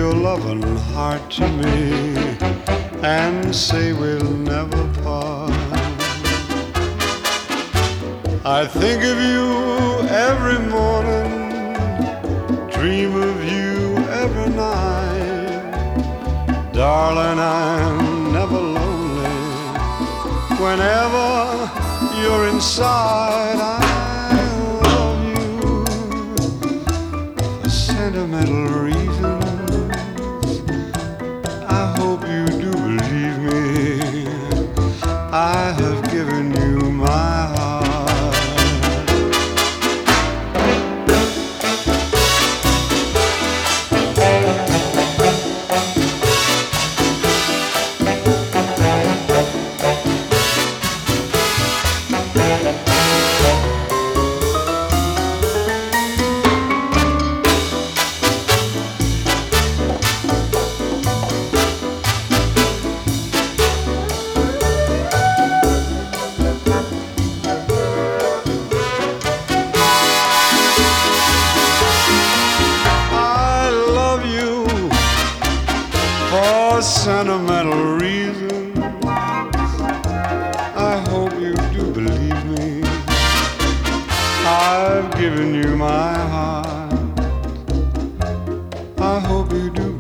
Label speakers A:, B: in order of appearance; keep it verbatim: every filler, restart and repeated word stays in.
A: your loving heart to me and say we'll never part. I think of you every morning, dream of you every night. Darling, I'm never lonely whenever you're inside. I love you for sentimental reasons. I hope you do believe me. I have given you my heart. For sentimental reasons, I hope you do believe me. I've given you my heart. I hope you do